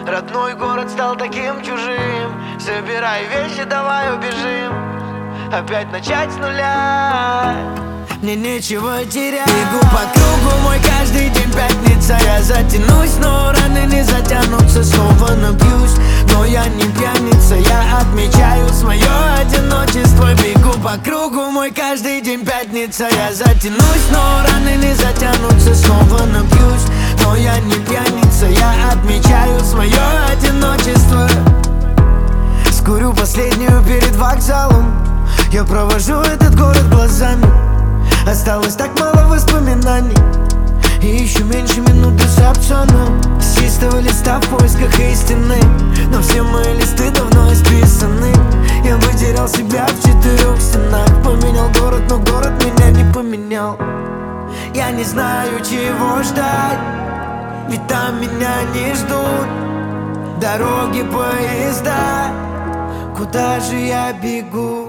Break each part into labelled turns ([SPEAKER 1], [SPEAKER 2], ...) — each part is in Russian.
[SPEAKER 1] Родной город стал таким чужим. Собирай вещи, давай убежим. Опять начать с нуля. Мне нечего терять. Бегу по кругу, мой каждый день пятница. Я затянусь, но раны не затянутся. Снова напьюсь, но я не пьяница. Я отмечаю свое одиночество. Бегу по кругу, мой каждый день пятница. Я затянусь, но раны не затянутся. Снова напьюсь, но я не пьяница. Я отмечаю свое одиночество. Скурю последнюю перед вокзалом. Я провожу этот город глазами. Осталось так мало воспоминаний. И еще меньше минуты с опционом. С чистого листа в поисках истины. Но все мои листы давно исписаны. Я потерял себя в 4 стенах. Поменял город, но город меня не поменял. Я не знаю, чего ждать, ведь там меня не ждут дороги, поезда. Куда же я бегу?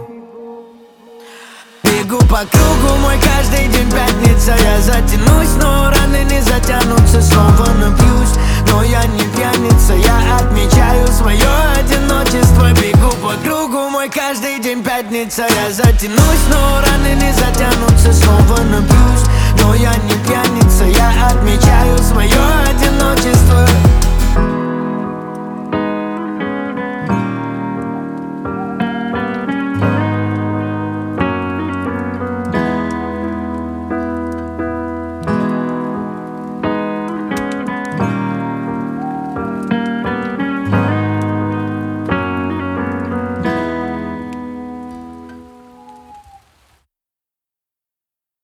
[SPEAKER 1] Бегу по кругу, мой каждый день пятница. Я затянусь, но раны не затянутся. Снова напьюсь, но я не пьяница. Я отмечаю свое одиночество. Бегу по кругу, мой каждый день пятница. Я затянусь, но раны не затянутся. Снова напьюсь, но я не пьяница.